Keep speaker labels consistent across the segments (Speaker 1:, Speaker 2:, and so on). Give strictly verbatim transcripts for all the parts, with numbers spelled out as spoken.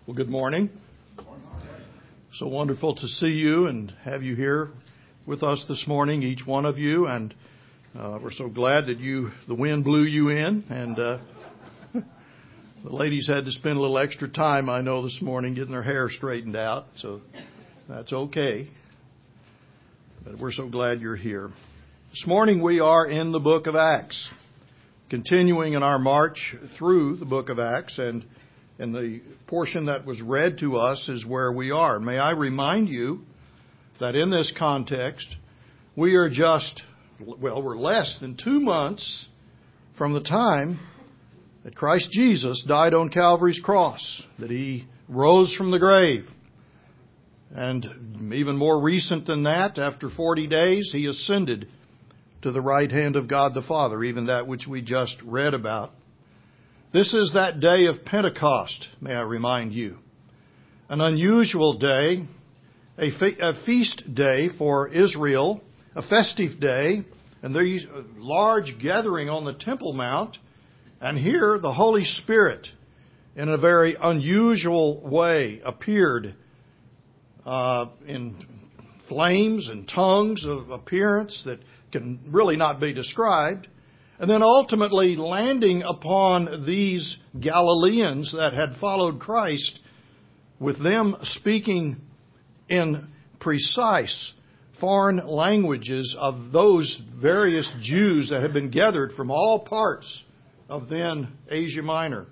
Speaker 1: Well, good morning. So wonderful to see you and have you here with us this morning, each one of you. And uh, we're so glad that you, the wind blew you in. And uh, the ladies had to spend a little extra time, I know, this morning getting their hair straightened out. So that's okay. But we're so glad you're here. This morning we are in the book of Acts, continuing in our march through the book of Acts. And And the portion that was read to us is where we are. May I remind you that in this context, we are just, well, we're less than two months from the time that Christ Jesus died on Calvary's cross, that He rose from the grave. And even more recent than that, after forty days, He ascended to the right hand of God the Father, even that which we just read about. This is that day of Pentecost, may I remind you. An unusual day, a, fe- a feast day for Israel, a festive day, and there's a large gathering on the Temple Mount. And here the Holy Spirit, in a very unusual way, appeared uh, in flames and tongues of appearance that can really not be described. And then ultimately landing upon these Galileans that had followed Christ, with them speaking in precise foreign languages of those various Jews that had been gathered from all parts of then Asia Minor.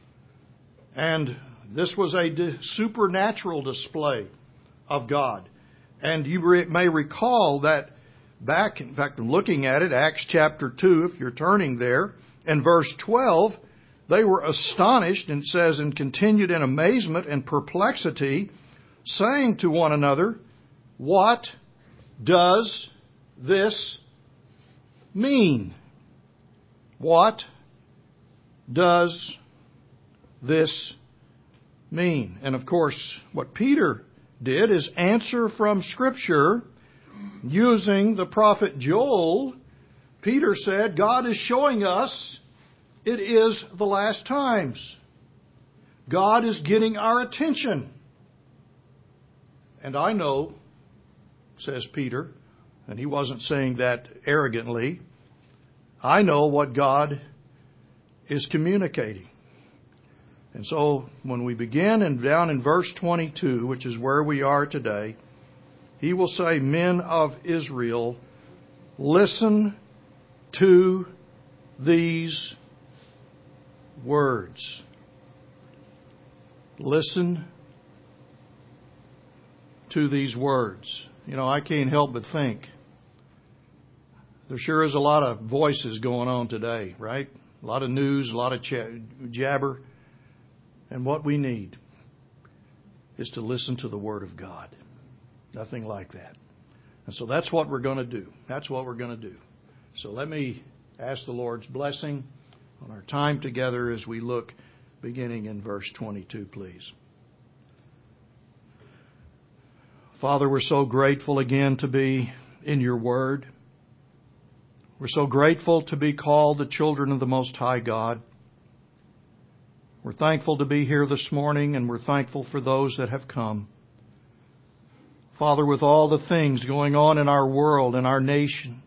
Speaker 1: And this was a supernatural display of God. And you may recall that back, in fact, looking at it, Acts chapter two, if you're turning there, and verse twelve, they were astonished, and it says, and continued in amazement and perplexity, saying to one another, what does this mean? What does this mean? And of course, what Peter did is answer from Scripture. Using the prophet Joel, Peter said, God is showing us it is the last times. God is getting our attention. And I know, says Peter, and he wasn't saying that arrogantly, I know what God is communicating. And so when we begin and down in verse twenty-two, which is where we are today, He will say, men of Israel, listen to these words. Listen to these words. You know, I can't help but think there sure is a lot of voices going on today, right? A lot of news, a lot of ch- jabber. And what we need is to listen to the Word of God. Nothing like that. And so that's what we're going to do. That's what we're going to do. So let me ask the Lord's blessing on our time together as we look beginning in verse twenty-two, please. Father, we're so grateful again to be in your Word. We're so grateful to be called the children of the Most High God. We're thankful to be here this morning, and we're thankful for those that have come. Father, with all the things going on in our world and our nation,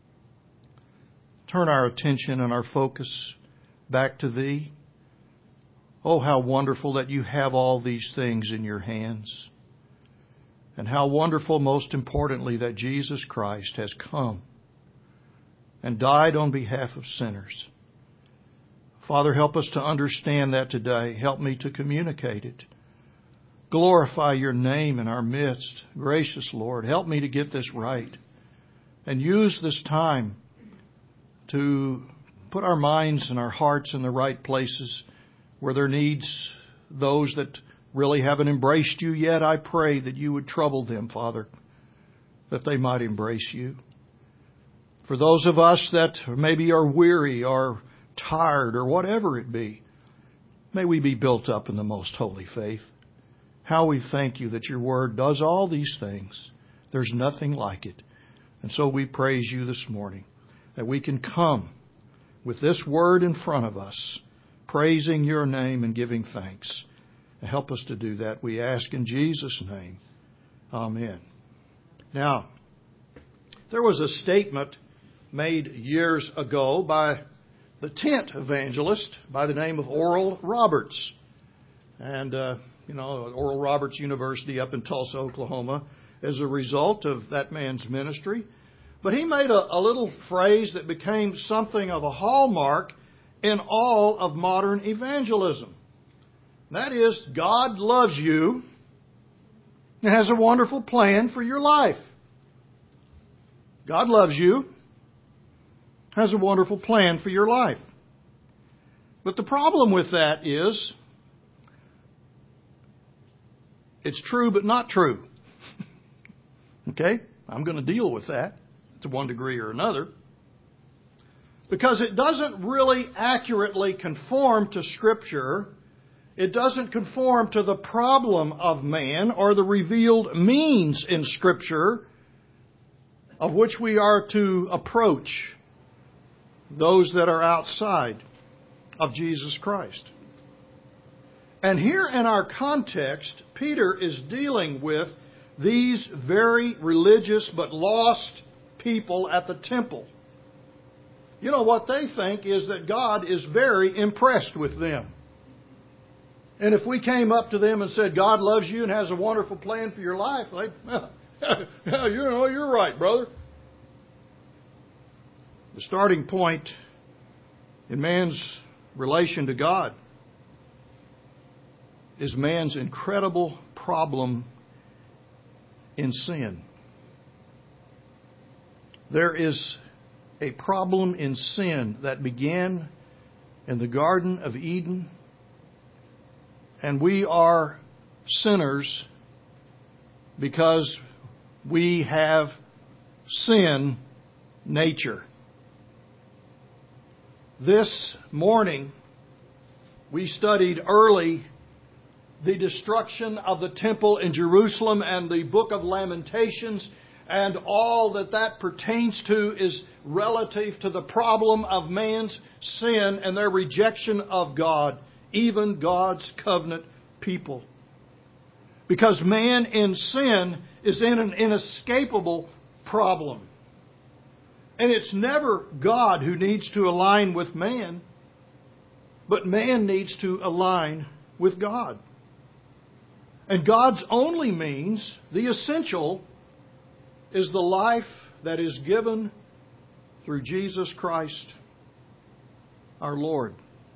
Speaker 1: turn our attention and our focus back to Thee. Oh, how wonderful that you have all these things in your hands. And how wonderful, most importantly, that Jesus Christ has come and died on behalf of sinners. Father, help us to understand that today. Help me to communicate it. Glorify your name in our midst. Gracious Lord, help me to get this right. And use this time to put our minds and our hearts in the right places where there needs those that really haven't embraced you yet. I pray that you would trouble them, Father, that they might embrace you. For those of us that maybe are weary or tired or whatever it be, may we be built up in the most holy faith. How we thank you that your word does all these things. There's nothing like it. And so we praise you this morning that we can come with this word in front of us, praising your name and giving thanks. Help us to do that, we ask in Jesus' name. Amen. Now, there was a statement made years ago by the tent evangelist by the name of Oral Roberts. And, uh, you know, Oral Roberts University up in Tulsa, Oklahoma, as a result of that man's ministry. But he made a, a little phrase that became something of a hallmark in all of modern evangelism. That is, God loves you and has a wonderful plan for your life. God loves you, has a wonderful plan for your life. But the problem with that is, it's true but not true. Okay? I'm going to deal with that to one degree or another. Because it doesn't really accurately conform to Scripture. It doesn't conform to the problem of man or the revealed means in Scripture of which we are to approach those that are outside of Jesus Christ. And here in our context, Peter is dealing with these very religious but lost people at the temple. You know, what they think is that God is very impressed with them. And if we came up to them and said, God loves you and has a wonderful plan for your life, they'd, well, you know, you're right, brother. The starting point in man's relation to God is man's incredible problem in sin. There is a problem in sin that began in the Garden of Eden, and we are sinners because we have sin nature. This morning, we studied early the destruction of the temple in Jerusalem and the book of Lamentations, and all that that pertains to is relative to the problem of man's sin and their rejection of God, even God's covenant people. Because man in sin is in an inescapable problem. And it's never God who needs to align with man, but man needs to align with God. And God's only means, the essential, is the life that is given through Jesus Christ, our Lord.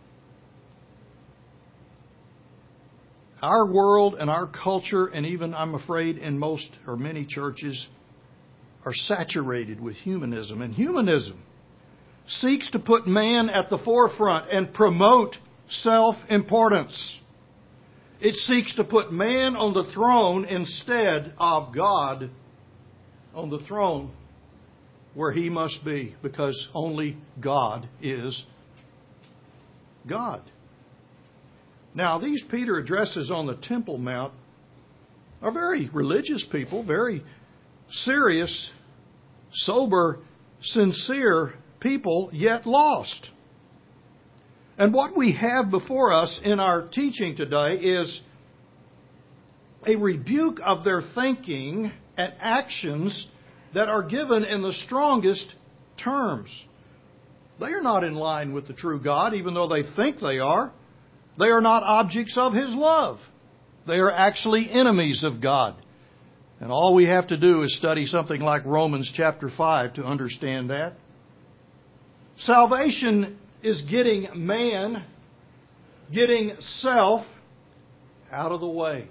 Speaker 1: Our world and our culture, and even, I'm afraid, in most or many churches, are saturated with humanism. And humanism seeks to put man at the forefront and promote self-importance. It seeks to put man on the throne instead of God on the throne where He must be, because only God is God. Now, these Peter addresses on the Temple Mount are very religious people, very serious, sober, sincere people, yet lost. And what we have before us in our teaching today is a rebuke of their thinking and actions that are given in the strongest terms. They are not in line with the true God, even though they think they are. They are not objects of His love. They are actually enemies of God. And all we have to do is study something like Romans chapter five to understand that. Salvation is getting man, getting self out of the way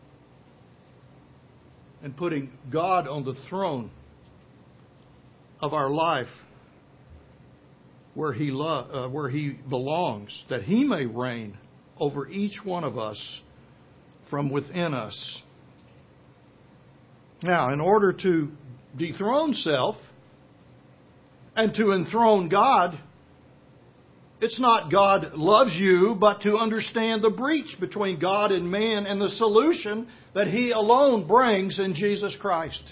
Speaker 1: and putting God on the throne of our life where He lo- uh, where He belongs, that He may reign over each one of us from within us. Now, in order to dethrone self and to enthrone God, it's not God loves you, but to understand the breach between God and man and the solution that He alone brings in Jesus Christ.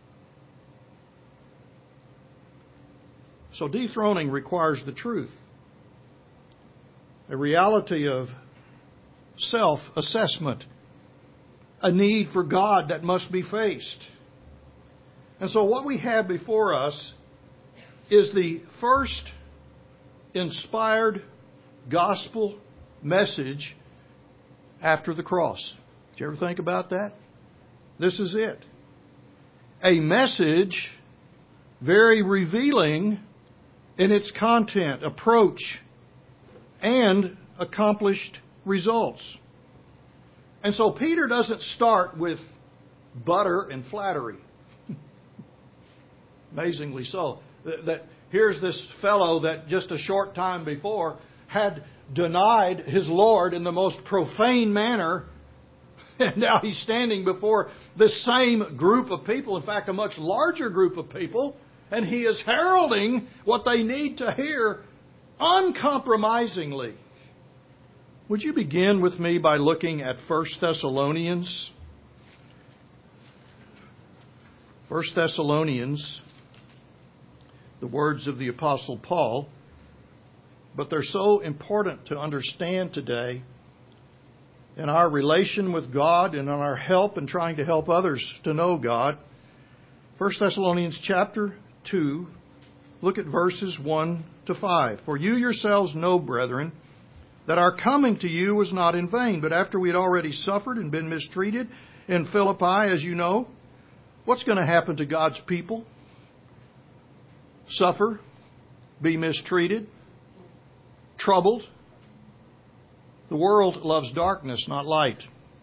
Speaker 1: So dethroning requires the truth. A reality of self-assessment, a need for God that must be faced. And so what we have before us is the first inspired gospel message after the cross. Did you ever think about that? This is it. A message very revealing in its content, approach, and accomplished results. And so Peter doesn't start with butter and flattery. Amazingly so. That here's this fellow that just a short time before had denied his Lord in the most profane manner. And now he's standing before the same group of people, in fact, a much larger group of people, and he is heralding what they need to hear uncompromisingly. Would you begin with me by looking at First Thessalonians? First Thessalonians, the words of the Apostle Paul, but they're so important to understand today in our relation with God and in our help in trying to help others to know God. First Thessalonians chapter two, look at verses one to five. For you yourselves know, brethren, that our coming to you was not in vain, but after we had already suffered and been mistreated in Philippi, as you know. What's going to happen to God's people? Suffer, be mistreated, troubled. The world loves darkness, not light.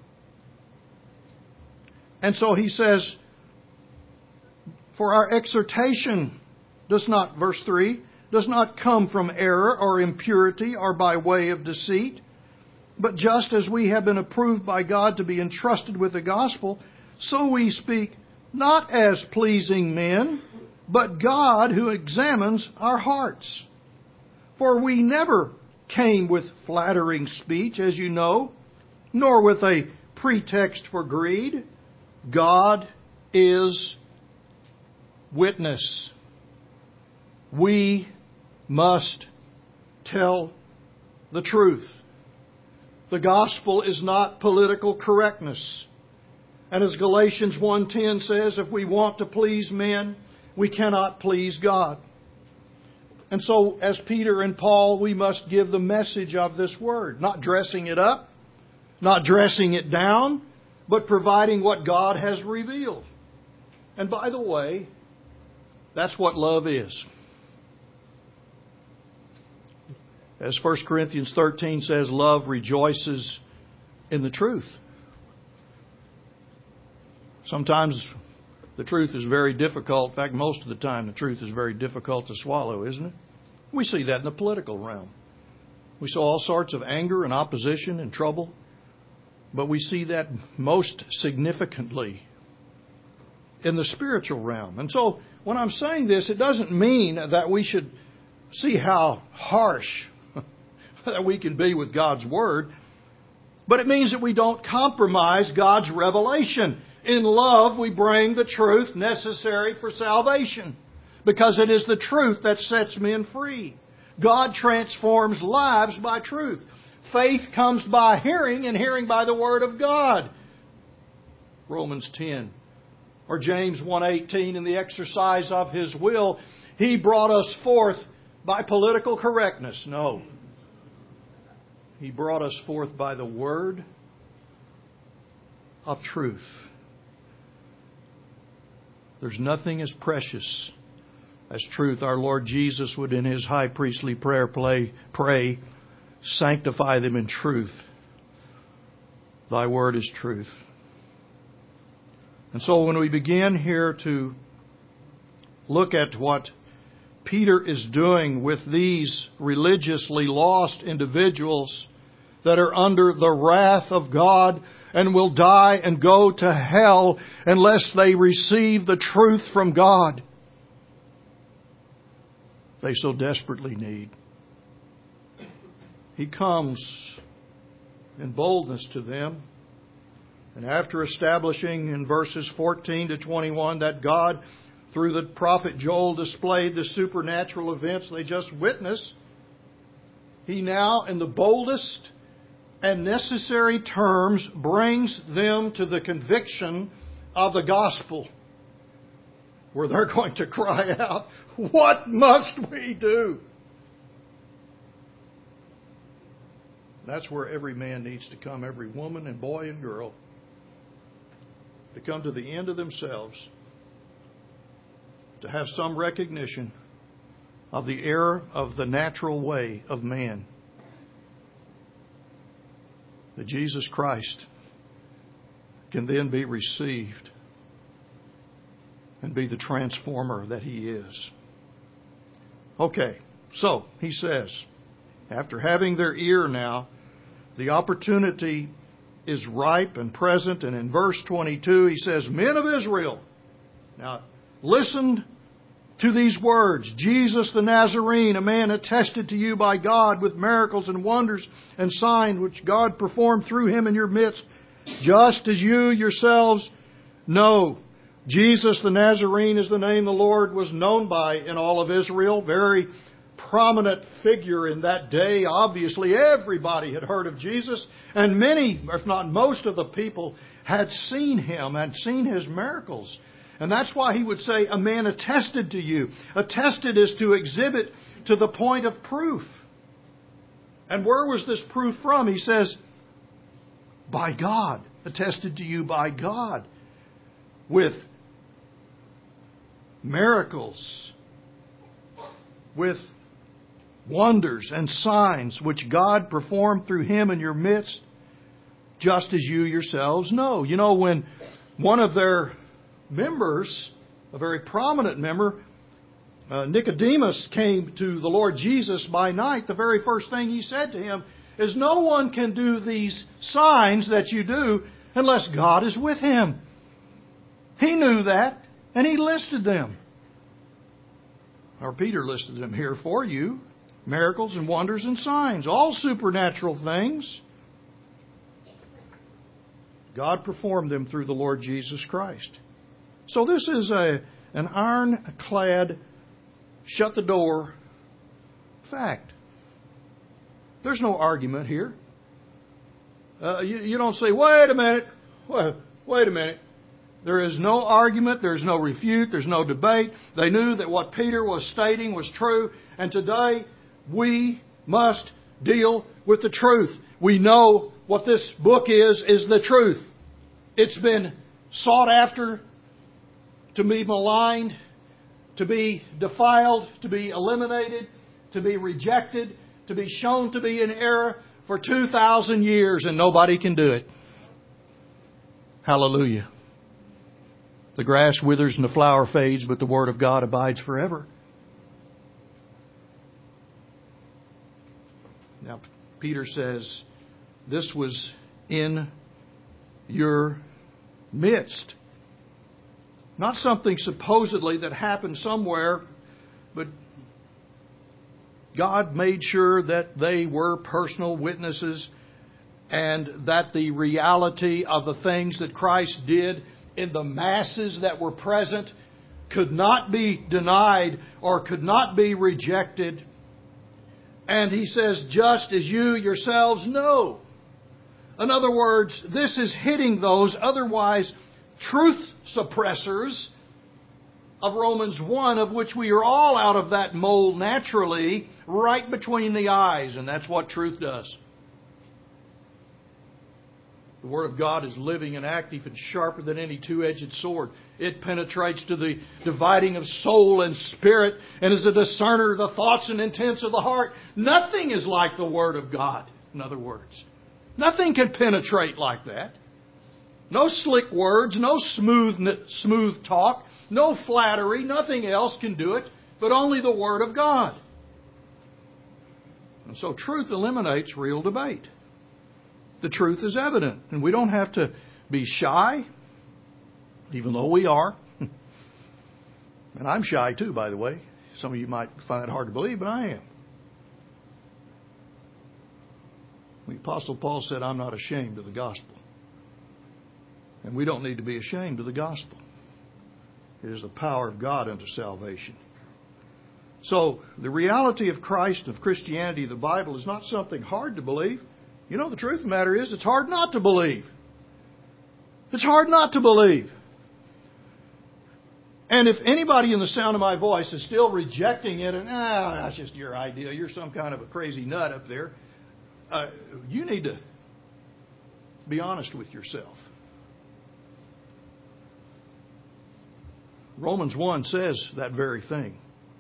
Speaker 1: And so he says, for our exhortation does not, verse three, does not come from error or impurity or by way of deceit, but just as we have been approved by God to be entrusted with the gospel, so we speak not as pleasing men, but God who examines our hearts. For we never came with flattering speech, as you know, nor with a pretext for greed. God is witness. We must tell the truth. The gospel is not political correctness. And as Galatians one ten says, if we want to please men, we cannot please God. And so, as Peter and Paul, we must give the message of this word, not dressing it up, not dressing it down, but providing what God has revealed. And by the way, that's what love is. As First Corinthians thirteen says, love rejoices in the truth. Sometimes the truth is very difficult. In fact, most of the time the truth is very difficult to swallow, isn't it? We see that in the political realm. We saw all sorts of anger and opposition and trouble. But we see that most significantly in the spiritual realm. And so when I'm saying this, it doesn't mean that we should see how harsh that we can be with God's Word. But it means that we don't compromise God's revelation. In love, we bring the truth necessary for salvation, because it is the truth that sets men free. God transforms lives by truth. Faith comes by hearing, and hearing by the Word of God. Romans ten. Or James one eighteen, in the exercise of His will, He brought us forth by political correctness. No. He brought us forth by the Word of truth. There's nothing as precious as truth. Our Lord Jesus would in His high priestly prayer play, pray, sanctify them in truth. Thy Word is truth. And so when we begin here to look at what Peter is doing with these religiously lost individuals that are under the wrath of God and will die and go to hell unless they receive the truth from God they so desperately need. He comes in boldness to them. And after establishing in verses fourteen to twenty-one that God, through the prophet Joel, displayed the supernatural events they just witnessed, He now, in the boldest and necessary terms brings them to the conviction of the gospel, where they're going to cry out, "What must we do?" That's where every man needs to come, every woman and boy and girl, to come to the end of themselves, to have some recognition of the error of the natural way of man. That Jesus Christ can then be received and be the transformer that He is. Okay, so He says, after having their ear now, the opportunity is ripe and present. And in verse twenty-two, He says, "Men of Israel, now listen to these words. Jesus the Nazarene, a man attested to you by God with miracles and wonders and signs which God performed through Him in your midst, just as you yourselves know." Jesus the Nazarene is the name the Lord was known by in all of Israel. Very prominent figure in that day. Obviously, everybody had heard of Jesus, and many, if not most of the people, had seen Him, had seen His miracles. And that's why He would say, "A man attested to you." Attested is to exhibit to the point of proof. And where was this proof from? He says, by God. Attested to you by God. With miracles. With wonders and signs which God performed through Him in your midst, just as you yourselves know. You know, when one of their members, a very prominent member, uh, Nicodemus, came to the Lord Jesus by night, the very first thing he said to Him is, "No one can do these signs that you do unless God is with him." He knew that, and he listed them. Or Peter listed them here for you. Miracles and wonders and signs. All supernatural things. God performed them through the Lord Jesus Christ. So this is a an ironclad, shut the door fact. There's no argument here. Uh, you, you don't say, wait a minute, wait, wait a minute. There is no argument, there's no refute, there's no debate. They knew that what Peter was stating was true, and today we must deal with the truth. We know what this book is, is the truth. It's been sought after to be maligned, to be defiled, to be eliminated, to be rejected, to be shown to be in error for two thousand years, and nobody can do it. Hallelujah. The grass withers and the flower fades, but the Word of God abides forever. Now, Peter says, this was in your midst. Not something supposedly that happened somewhere, but God made sure that they were personal witnesses and that the reality of the things that Christ did in the masses that were present could not be denied or could not be rejected. And he says, just as you yourselves know. In other words, this is hitting those otherwise truth suppressors of Romans one, of which we are all out of that mold naturally, right between the eyes. And that's what truth does. The Word of God is living and active and sharper than any two-edged sword. It penetrates to the dividing of soul and spirit and is a discerner of the thoughts and intents of the heart. Nothing is like the Word of God, in other words. Nothing can penetrate like that. No slick words, no smooth, smooth talk, no flattery, nothing else can do it, but only the Word of God. And so truth eliminates real debate. The truth is evident, and we don't have to be shy, even though we are. And I'm shy too, by the way. Some of you might find it hard to believe, but I am. The Apostle Paul said, I'm not ashamed of the gospel. And we don't need to be ashamed of the gospel. It is the power of God unto salvation. So, the reality of Christ and of Christianity, the Bible, is not something hard to believe. You know, the truth of the matter is, it's hard not to believe. It's hard not to believe. And if anybody in the sound of my voice is still rejecting it and, ah, that's just your idea, you're some kind of a crazy nut up there, uh, you need to be honest with yourself. Romans one says that very thing.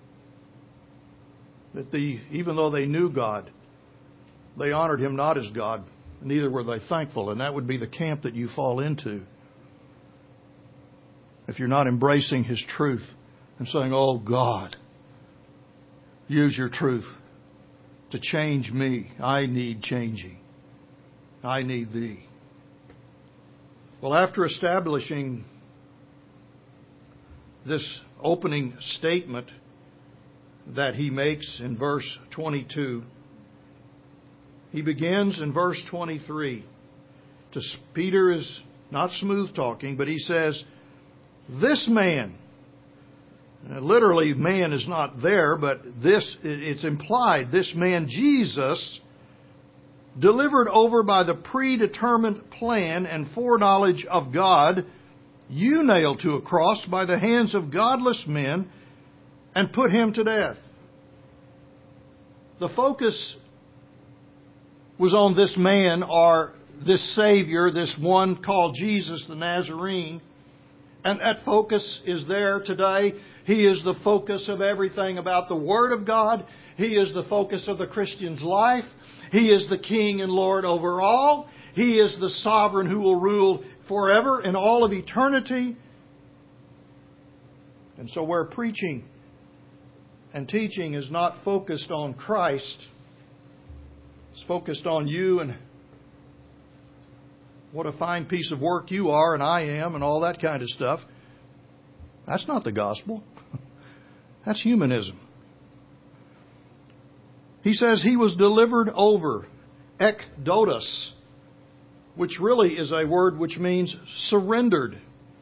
Speaker 1: That the even though they knew God, they honored Him not as God, neither were they thankful. And that would be the camp that you fall into. If you're not embracing His truth and saying, oh God, use your truth to change me. I need changing. I need Thee. Well, after establishing this opening statement that he makes in verse twenty-two, he begins in verse twenty-three. To, Peter is not smooth talking, but he says, this man, literally man is not there, but this, it's implied, this man Jesus, delivered over by the predetermined plan and foreknowledge of God, you nailed to a cross by the hands of godless men and put Him to death. The focus was on this man, or this Savior, this one called Jesus the Nazarene. And that focus is there today. He is the focus of everything about the Word of God. He is the focus of the Christian's life. He is the King and Lord over all. He is the sovereign who will rule forever in all of eternity. And so where preaching and teaching is not focused on Christ, it's focused on you and what a fine piece of work you are and I am and all that kind of stuff. That's not the gospel. That's humanism. He says He was delivered over, ekdotos, which really is a word which means surrendered.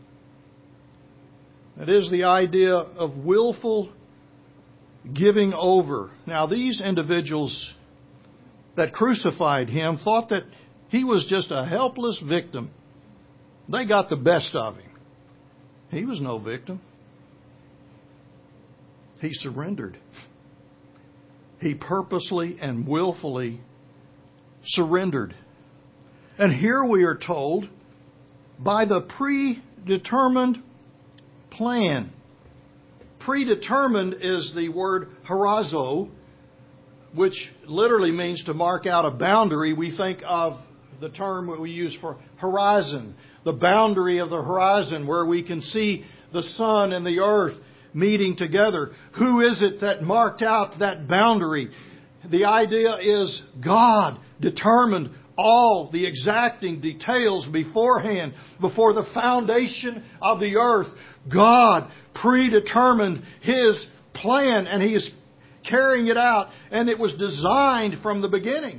Speaker 1: It is the idea of willful giving over. Now, these individuals that crucified Him thought that He was just a helpless victim. They got the best of Him. He was no victim. He surrendered. He purposely and willfully surrendered. And here we are told, by the predetermined plan. Predetermined is the word harazo, which literally means to mark out a boundary. We think of the term that we use for horizon, the boundary of the horizon where we can see the sun and the earth meeting together. Who is it that marked out that boundary? The idea is God determined all the exacting details beforehand, before the foundation of the earth. God predetermined His plan and He is carrying it out, and it was designed from the beginning.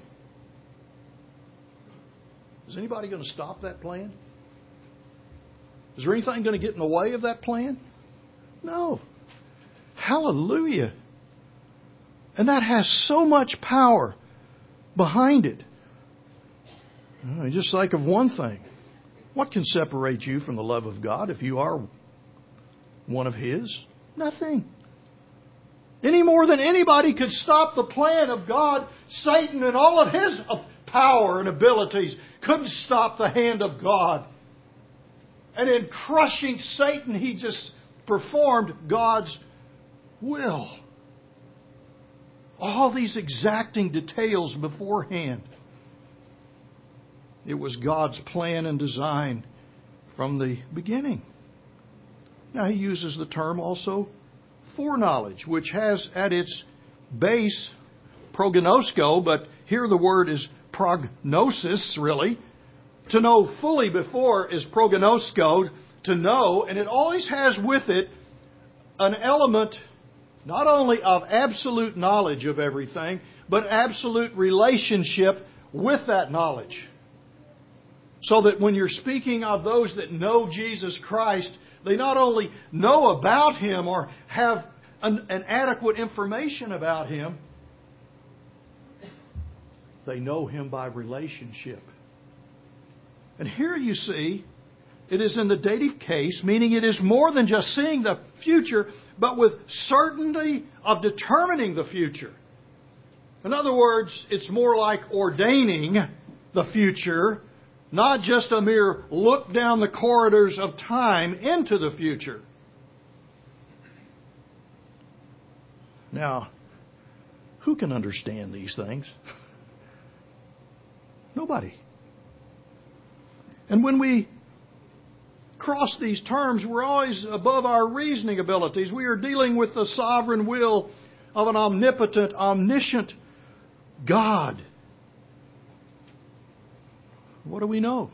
Speaker 1: Is anybody going to stop that plan? Is there anything going to get in the way of that plan? No. Hallelujah. And that has so much power behind it. I just think of one thing. What can separate you from the love of God if you are one of His? Nothing. Any more than anybody could stop the plan of God, Satan and all of his power and abilities couldn't stop the hand of God. And in crushing Satan, He just performed God's will. All these exacting details beforehand. It was God's plan and design from the beginning. Now He uses the term also foreknowledge, which has at its base prognosko, but here the word is prognosis, really. To know fully before is prognosko, to know, and it always has with it an element not only of absolute knowledge of everything, but absolute relationship with that knowledge. So that when you're speaking of those that know Jesus Christ, they not only know about Him or have an, an adequate information about Him, They know Him by relationship. And here you see, it is in the dative case, meaning it is more than just seeing the future, but with certainty of determining the future. In other words, it's more like ordaining the future, not just a mere look down the corridors of time into the future. Now, who can understand these things? Nobody. And when we cross these terms, we're always above our reasoning abilities. We are dealing with the sovereign will of an omnipotent, omniscient God. What do we know?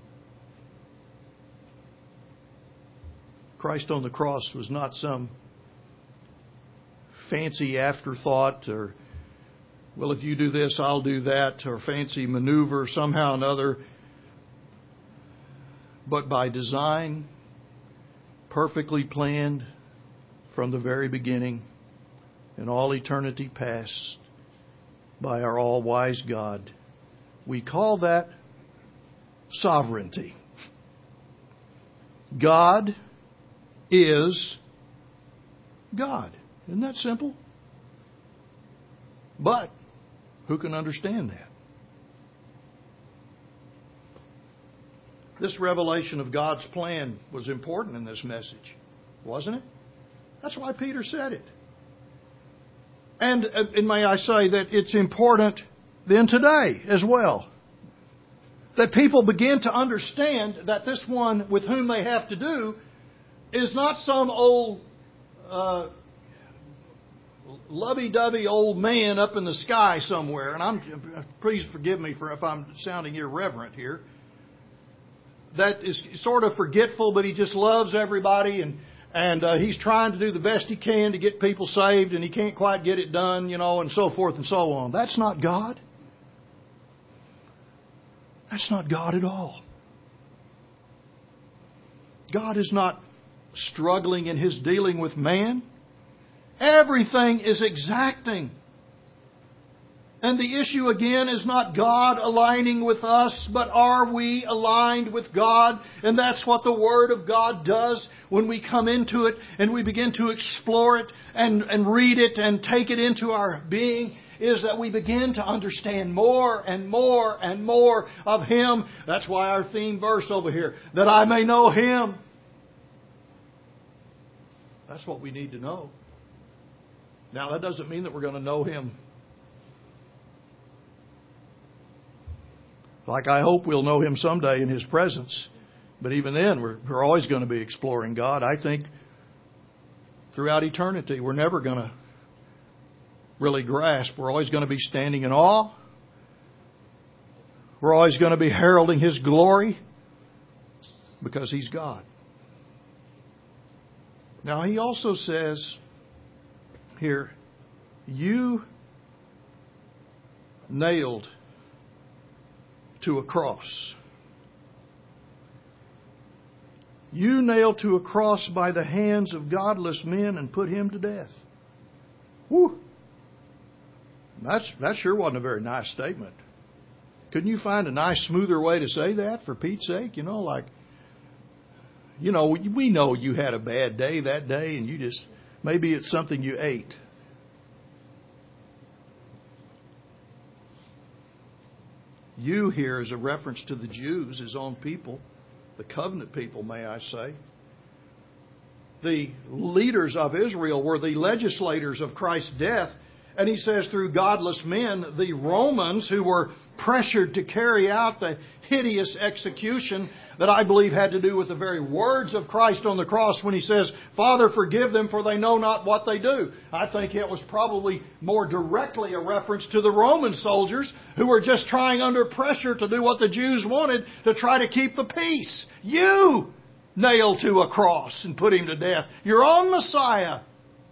Speaker 1: Christ on the cross was not some fancy afterthought or, well, if you do this, I'll do that, or fancy maneuver somehow or another. But by design, perfectly planned from the very beginning, in all eternity past, by our all-wise God. We call that sovereignty. God is God. Isn't that simple? But who can understand that? This revelation of God's plan was important in this message, wasn't it? That's why Peter said it. And, and may I say that it's important then today as well. That people begin to understand that this one with whom they have to do is not some old uh, lovey-dovey old man up in the sky somewhere. And I'm please forgive me for if I'm sounding irreverent here. That is sort of forgetful, but he just loves everybody, and and uh, he's trying to do the best he can to get people saved, and he can't quite get it done, you know, and so forth and so on. That's not God. That's not God at all. God is not struggling in His dealing with man. Everything is exacting. And the issue again is not God aligning with us, but are we aligned with God? And that's what the Word of God does when we come into it and we begin to explore it and, and read it and take it into our being, is that we begin to understand more and more and more of Him. That's why our theme verse over here, that I may know Him. That's what we need to know. Now, that doesn't mean that we're going to know Him like I hope we'll know Him someday in His presence. But even then, we're, we're always going to be exploring God. I think throughout eternity, we're never going to really grasp. We're always going to be standing in awe. We're always going to be heralding His glory because He's God. Now, He also says here, you nailed to a cross. You nailed to a cross by the hands of godless men and put Him to death. Whew. That's, that sure wasn't a very nice statement. Couldn't you find a nice, smoother way to say that, for Pete's sake? You know, like, you know, we know you had a bad day that day and you just, maybe it's something you ate. You here is a reference to the Jews, His own people, the covenant people, may I say. The leaders of Israel were the legislators of Christ's death. And He says through godless men, the Romans who were pressured to carry out the hideous execution that I believe had to do with the very words of Christ on the cross when He says, Father, forgive them, for they know not what they do. I think it was probably more directly a reference to the Roman soldiers who were just trying under pressure to do what the Jews wanted to try to keep the peace. You nailed to a cross and put Him to death. Your own Messiah.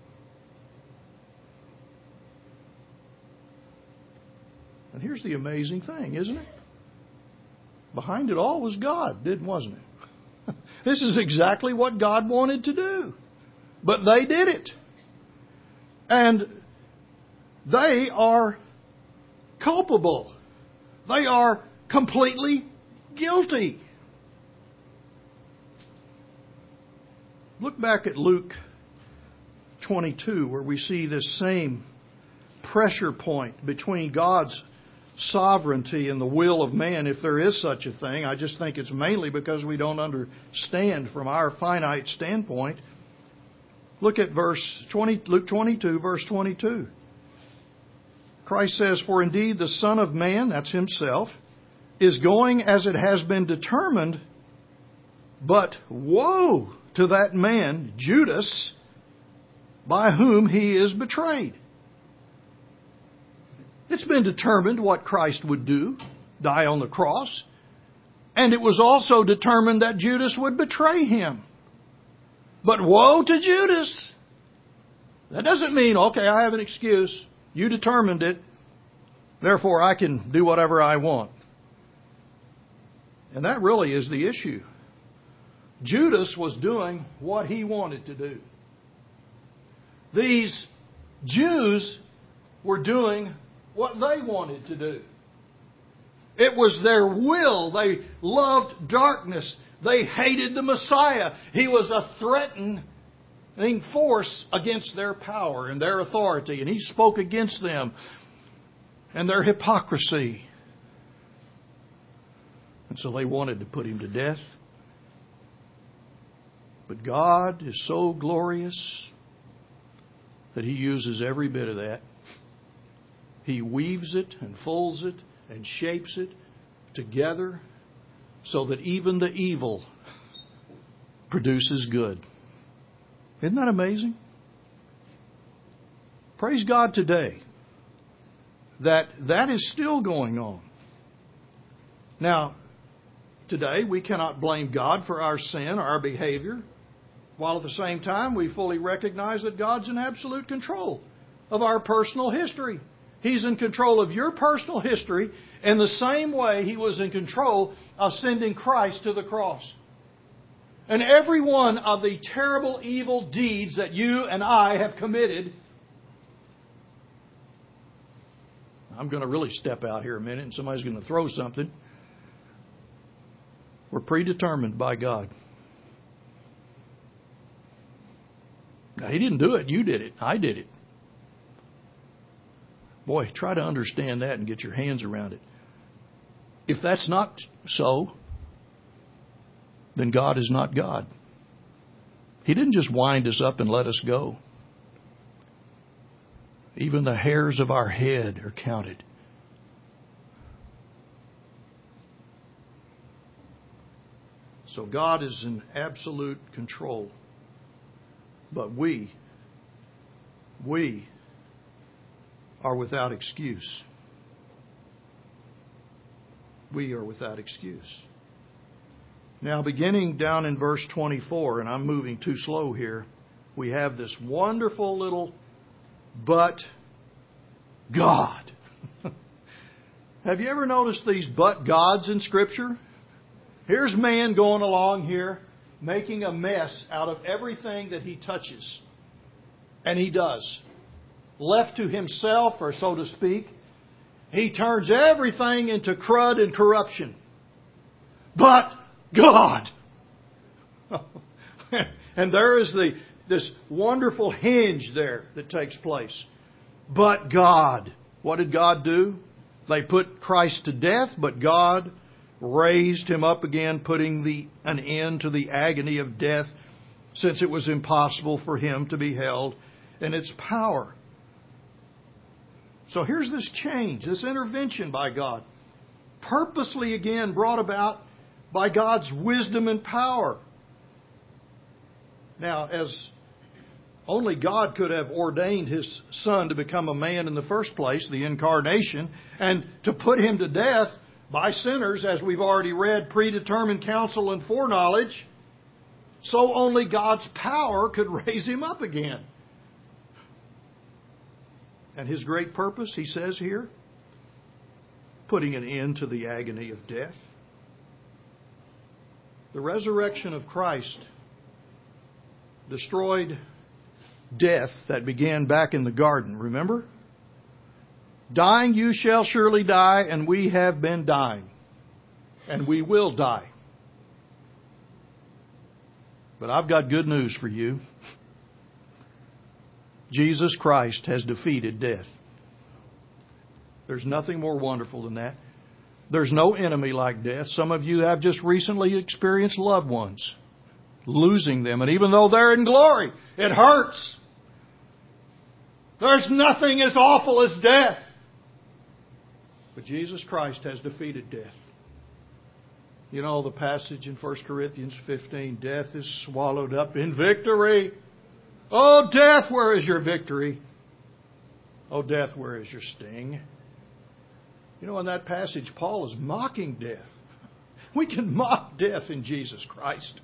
Speaker 1: And here's the amazing thing, isn't it? Behind it all was God, didn't wasn't it? This is exactly what God wanted to do. But they did it. And they are culpable. They are completely guilty. Look back at Luke twenty-two, where we see this same pressure point between God's sovereignty and the will of man, if there is such a thing. I just think it's mainly because we don't understand from our finite standpoint. Look at verse twenty, Luke twenty-two, verse twenty-two. Christ says, "For indeed the Son of Man," that's Himself, "is going as it has been determined, but woe to that man, Judas, by whom He is betrayed." It's been determined what Christ would do, die on the cross. And it was also determined that Judas would betray Him. But woe to Judas! That doesn't mean, okay, I have an excuse. You determined it. Therefore, I can do whatever I want. And that really is the issue. Judas was doing what he wanted to do. These Jews were doing what they wanted to do. It was their will. They loved darkness. They hated the Messiah. He was a threatening force against their power and their authority. And He spoke against them and their hypocrisy. And so they wanted to put Him to death. But God is so glorious that He uses every bit of that. He weaves it and folds it and shapes it together so that even the evil produces good. Isn't that amazing? Praise God today that that is still going on. Now, today we cannot blame God for our sin or our behavior, while at the same time we fully recognize that God's in absolute control of our personal history. He's in control of your personal history in the same way He was in control of sending Christ to the cross. And every one of the terrible evil deeds that you and I have committed, I'm going to really step out here a minute and somebody's going to throw something, were predetermined by God. Now, He didn't do it. You did it. I did it. Boy, try to understand that and get your hands around it. If that's not so, then God is not God. He didn't just wind us up and let us go. Even the hairs of our head are counted. So God is in absolute control. But we, we are without excuse. We are without excuse. Now, beginning down in verse twenty-four, and I'm moving too slow here, we have this wonderful little "but God." Have you ever noticed these "but gods" in Scripture? Here's man going along here, making a mess out of everything that he touches. And he does. Left to himself, or so to speak, he turns everything into crud and corruption. But God! And there is the this wonderful hinge there that takes place. But God. What did God do? They put Christ to death, but God raised Him up again, putting the an end to the agony of death, since it was impossible for Him to be held in its power. So here's this change, this intervention by God, purposely again brought about by God's wisdom and power. Now, as only God could have ordained His Son to become a man in the first place, the incarnation, and to put Him to death by sinners, as we've already read, predetermined counsel and foreknowledge, so only God's power could raise Him up again. And His great purpose, He says here, putting an end to the agony of death. The resurrection of Christ destroyed death that began back in the garden, remember? Dying you shall surely die, and we have been dying. And we will die. But I've got good news for you. Jesus Christ has defeated death. There's nothing more wonderful than that. There's no enemy like death. Some of you have just recently experienced loved ones losing them. And even though they're in glory, it hurts. There's nothing as awful as death. But Jesus Christ has defeated death. You know the passage in First Corinthians fifteen, death is swallowed up in victory. Oh, death, where is your victory? Oh, death, where is your sting? You know, in that passage, Paul is mocking death. We can mock death in Jesus Christ.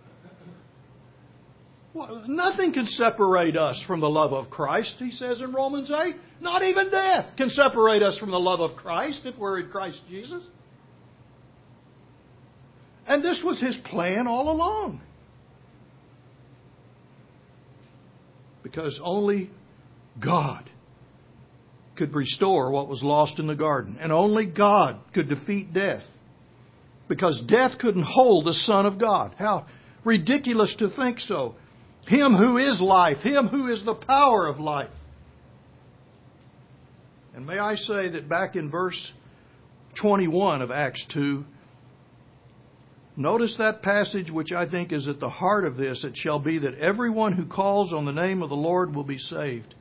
Speaker 1: Well, nothing can separate us from the love of Christ, he says in Romans eight. Not even death can separate us from the love of Christ if we're in Christ Jesus. And this was His plan all along. Because only God could restore what was lost in the garden. And only God could defeat death. Because death couldn't hold the Son of God. How ridiculous to think so. Him who is life. Him who is the power of life. And may I say that back in verse twenty-one of Acts two, notice that passage which I think is at the heart of this. It shall be that everyone who calls on the name of the Lord will be saved.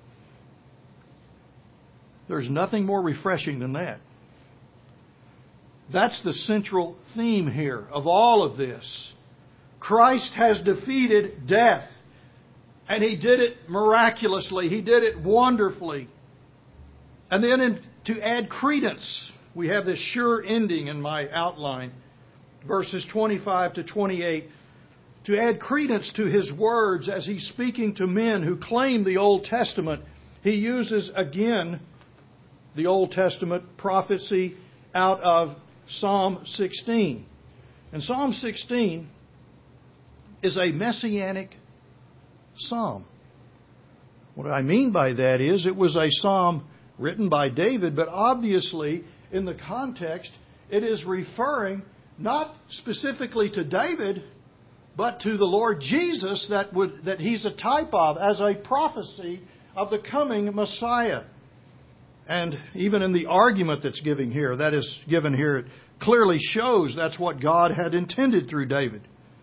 Speaker 1: There's nothing more refreshing than that. That's the central theme here of all of this. Christ has defeated death. And He did it miraculously. He did it wonderfully. And then in, to add credence, we have this sure ending in my outline. Verses twenty-five to twenty-eight. To add credence to His words as He's speaking to men who claim the Old Testament, He uses again the Old Testament prophecy out of Psalm sixteen. And Psalm sixteen is a messianic psalm. What I mean by that is it was a psalm written by David, but obviously in the context it is referring not specifically to David, but to the Lord Jesus that would that He's a type of as a prophecy of the coming Messiah. And even in the argument that's given here, that is given here, it clearly shows that's what God had intended through David.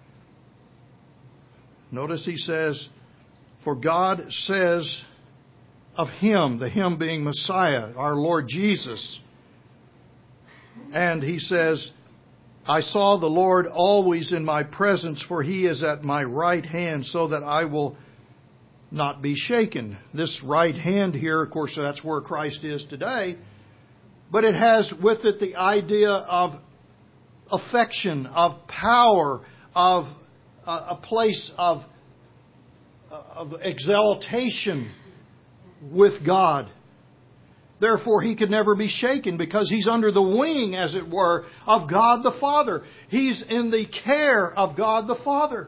Speaker 1: Notice he says, for God says of Him, the Him being Messiah, our Lord Jesus. And He says, I saw the Lord always in my presence, for He is at my right hand, so that I will not be shaken. This right hand here, of course, that's where Christ is today. But it has with it the idea of affection, of power, of a place of, of exaltation with God. Therefore, He could never be shaken because He's under the wing, as it were, of God the Father. He's in the care of God the Father.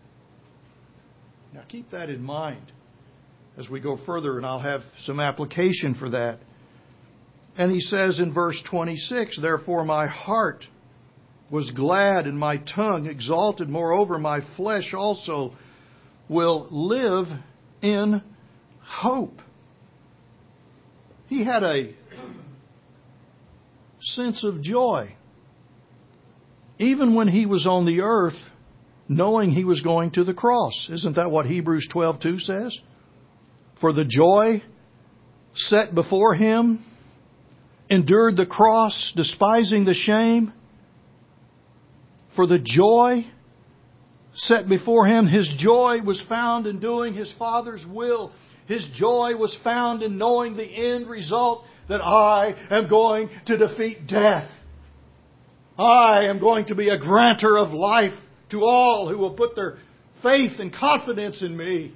Speaker 1: Now keep that in mind as we go further, and I'll have some application for that. And he says in verse twenty-six, therefore my heart was glad and my tongue exalted. Moreover, my flesh also will live in hope. He had a sense of joy, even when He was on the earth, knowing He was going to the cross. Isn't that what Hebrews twelve two says? For the joy set before Him, endured the cross, despising the shame. For the joy set before Him, His joy was found in doing His Father's will. His joy was found in knowing the end result, that I am going to defeat death. I am going to be a granter of life to all who will put their faith and confidence in me.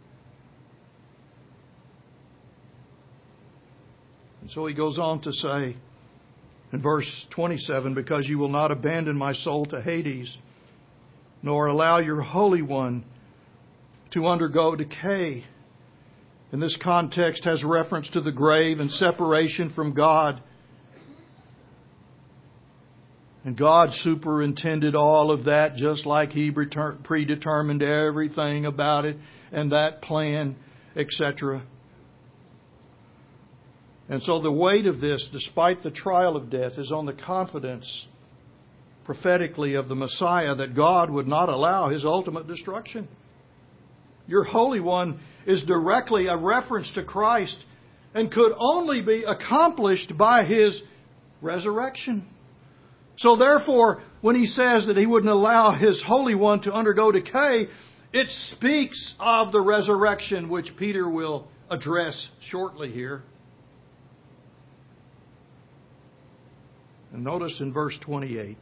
Speaker 1: And so he goes on to say in verse twenty-seven, because you will not abandon my soul to Hades, nor allow your Holy One to undergo decay. in this context has reference to the grave and separation from God. And God superintended all of that just like He predetermined everything about it and that plan, et cetera. And so the weight of this, despite the trial of death, is on the confidence prophetically of the Messiah that God would not allow His ultimate destruction. Your Holy One is directly a reference to Christ and could only be accomplished by His resurrection. So therefore, when He says that He wouldn't allow His Holy One to undergo decay, it speaks of the resurrection, which Peter will address shortly here. And notice in verse twenty-eight,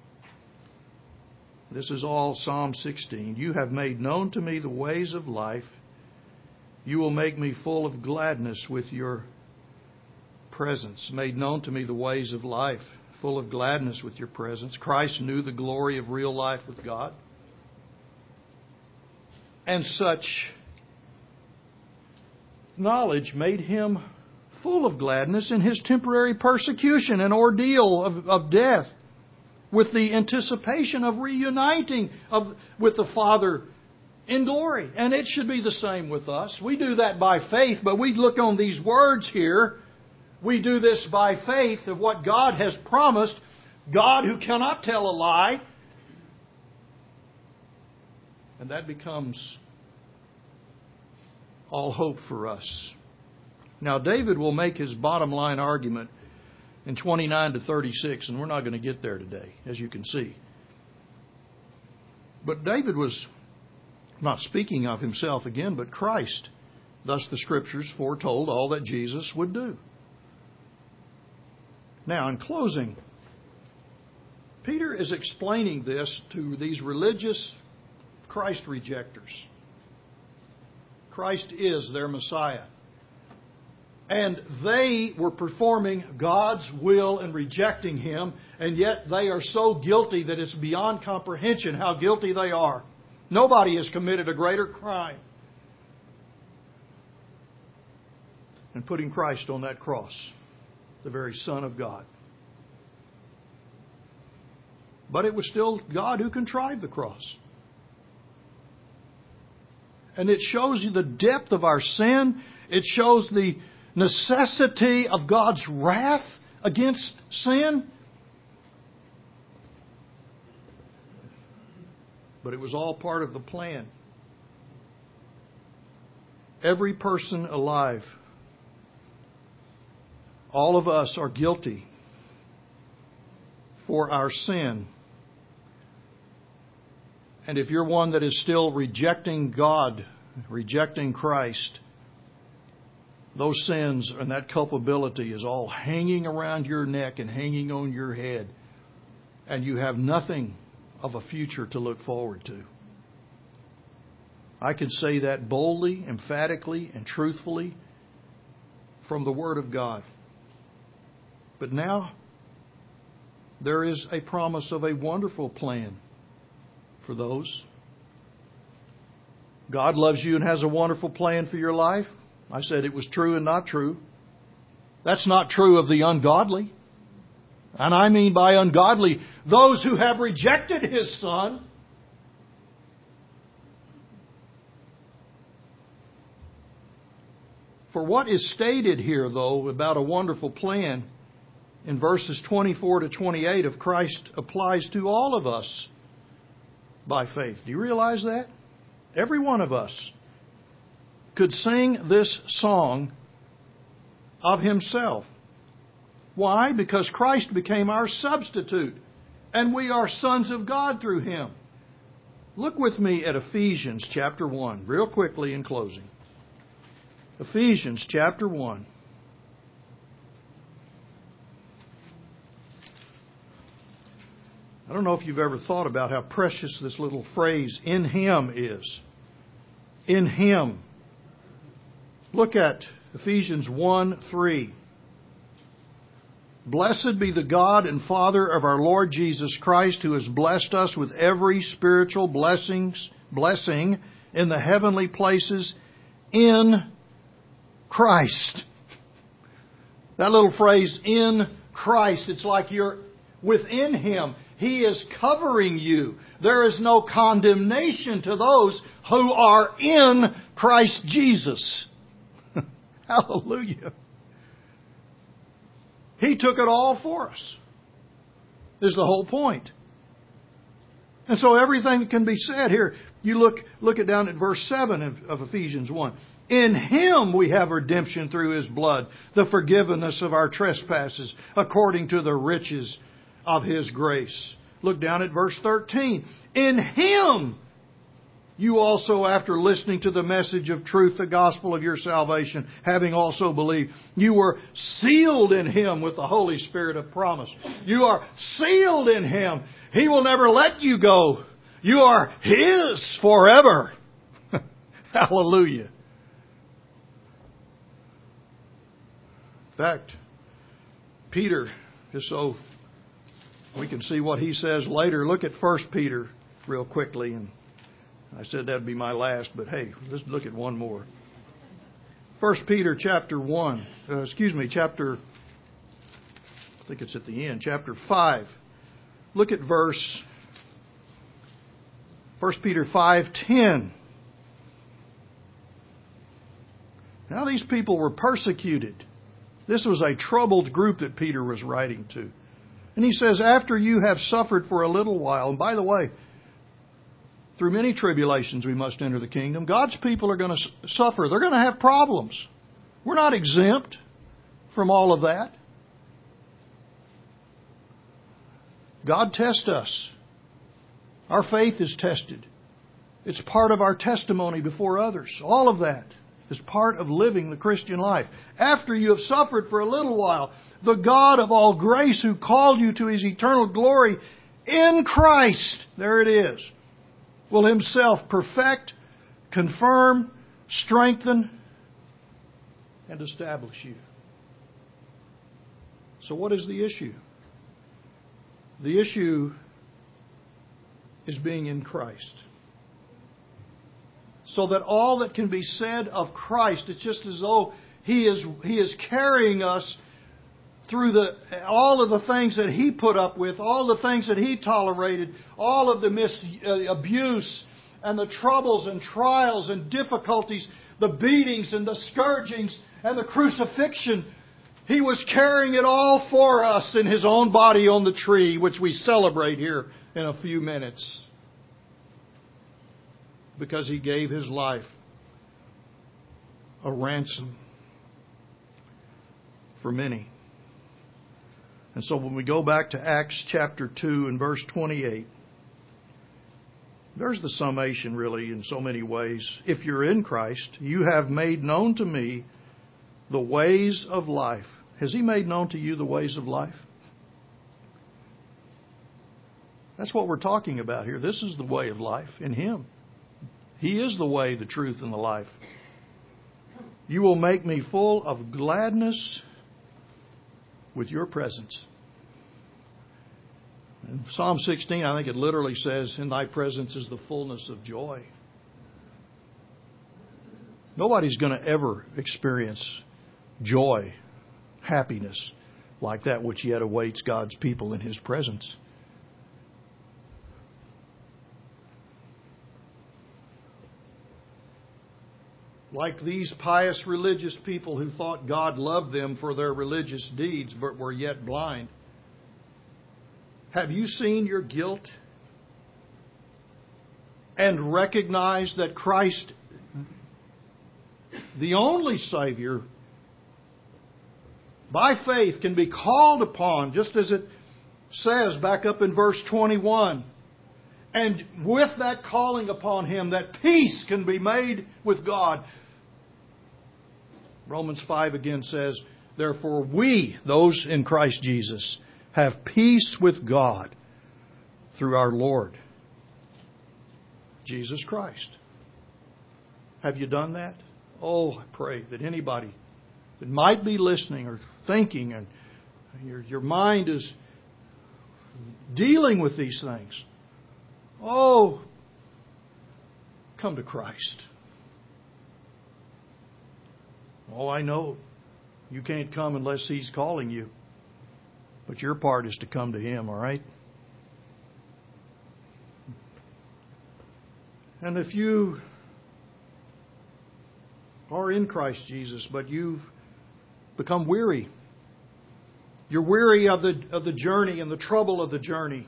Speaker 1: this is all Psalm sixteen. You have made known to me the ways of life. You will make me full of gladness with your presence. Made known to me the ways of life, full of gladness with your presence. Christ knew the glory of real life with God. And such knowledge made Him full of gladness in His temporary persecution and ordeal of, of death, with the anticipation of reuniting of, with the Father in glory. And it should be the same with us. We do that by faith, but we look on these words here. We do this by faith of what God has promised. God who cannot tell a lie. And that becomes all hope for us. Now, David will make his bottom line argument in twenty-nine to thirty-six, and we're not going to get there today, as you can see. But David was not speaking of himself again, but Christ. Thus the Scriptures foretold all that Jesus would do. Now, in closing, Peter is explaining this to these religious Christ rejectors. Christ is their Messiah. And they were performing God's will and rejecting Him, and yet they are so guilty that it's beyond comprehension how guilty they are. Nobody has committed a greater crime than putting Christ on that cross, the very Son of God. But it was still God who contrived the cross. And it shows you the depth of our sin. It shows the necessity of God's wrath against sin. But it was all part of the plan. Every person alive, all of us are guilty for our sin. And if you're one that is still rejecting God, rejecting Christ, those sins and that culpability is all hanging around your neck and hanging on your head. And you have nothing of a future to look forward to. I can say that boldly, emphatically, and truthfully from the Word of God. But now, there is a promise of a wonderful plan for those. God loves you and has a wonderful plan for your life. I said it was true and not true. That's not true of the ungodly. And I mean by ungodly, those who have rejected His Son. For what is stated here, though, about a wonderful plan in verses twenty-four to twenty-eight of Christ applies to all of us by faith. Do you realize that? Every one of us could sing this song of himself. Why? Because Christ became our substitute, and we are sons of God through Him. Look with me at Ephesians chapter one, real quickly in closing. Ephesians chapter one. I don't know if you've ever thought about how precious this little phrase, in Him, is. In Him. Look at Ephesians one three. Blessed be the God and Father of our Lord Jesus Christ, who has blessed us with every spiritual blessings, blessing in the heavenly places in Christ. That little phrase, in Christ, it's like you're within Him. He is covering you. There is no condemnation to those who are in Christ Jesus. Hallelujah. He took it all for us. Is the whole point. And so everything that can be said here, you look look at down at verse seven of, of Ephesians one. In Him we have redemption through His blood, the forgiveness of our trespasses, according to the riches of His grace. Look down at verse thirteen. In Him you also, after listening to the message of truth, the gospel of your salvation, having also believed, you were sealed in Him with the Holy Spirit of promise. You are sealed in Him. He will never let you go. You are His forever. Hallelujah. In fact, Peter, just so we can see what he says later, look at First Peter real quickly. And I said that'd be my last, but hey, let's look at one more. First Peter chapter one, uh, excuse me, chapter, I think it's at the end, chapter five. Look at verse, First Peter five ten. Now these people were persecuted. This was a troubled group that Peter was writing to. And he says, after you have suffered for a little while, and by the way, through many tribulations we must enter the kingdom. God's people are going to suffer. They're going to have problems. We're not exempt from all of that. God tests us. Our faith is tested. It's part of our testimony before others. All of that is part of living the Christian life. After you have suffered for a little while, the God of all grace who called you to His eternal glory in Christ, there it is, will Himself perfect, confirm, strengthen, and establish you. So what is the issue? The issue is being in Christ. So that all that can be said of Christ, it's just as though He is He is carrying us through the all of the things that He put up with, all the things that He tolerated, all of the mis, uh, abuse and the troubles and trials and difficulties, the beatings and the scourgings and the crucifixion. He was carrying it all for us in His own body on the tree, which we celebrate here in a few minutes. Because He gave His life a ransom for many. And so when we go back to Acts chapter two and verse twenty-eight, there's the summation really in so many ways. If you're in Christ, you have made known to me the ways of life. Has He made known to you the ways of life? That's what we're talking about here. This is the way of life in Him. He is the way, the truth, and the life. You will make me full of gladness with your presence. In Psalm sixteen, I think it literally says, in thy presence is the fullness of joy. Nobody's going to ever experience joy, happiness like that which yet awaits God's people in His presence. Like these pious religious people who thought God loved them for their religious deeds but were yet blind. Have you seen your guilt and recognized that Christ, the only Savior, by faith can be called upon, just as it says back up in verse twenty-one. And with that calling upon Him, that peace can be made with God. Romans five again says, therefore we, those in Christ Jesus, have peace with God through our Lord Jesus Christ. Have you done that? Oh, I pray that anybody that might be listening or thinking and your, your mind is dealing with these things. Oh, come to Christ. Oh, I know. You can't come unless He's calling you. But your part is to come to Him, all right? And if you are in Christ Jesus, but you've become weary, you're weary of the of the journey and the trouble of the journey,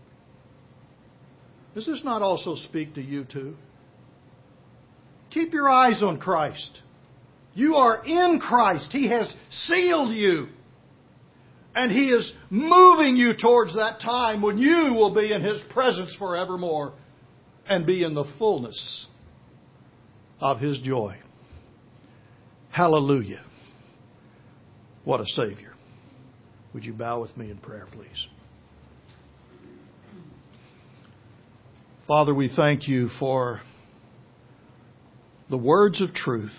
Speaker 1: does this not also speak to you too? Keep your eyes on Christ. You are in Christ. He has sealed you. And He is moving you towards that time when you will be in His presence forevermore and be in the fullness of His joy. Hallelujah. What a Savior. Would you bow with me in prayer, please? Father, we thank You for the words of truth.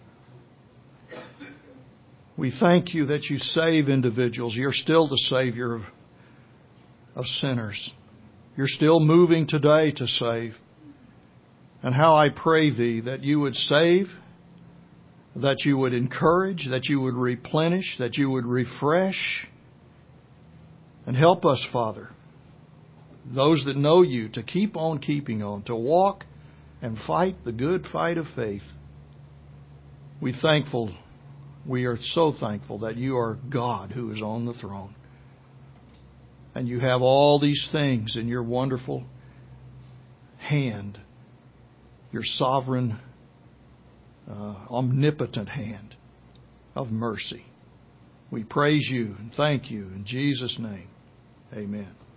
Speaker 1: We thank You that You save individuals. You're still the Savior of, of sinners. You're still moving today to save. And how I pray Thee that You would save, that You would encourage, that You would replenish, that You would refresh. And help us, Father, those that know You, to keep on keeping on, to walk and fight the good fight of faith. We thankful, we are so thankful that You are God who is on the throne. And You have all these things in Your wonderful hand, Your sovereign, uh, omnipotent hand of mercy. We praise You and thank You in Jesus' name. Amen.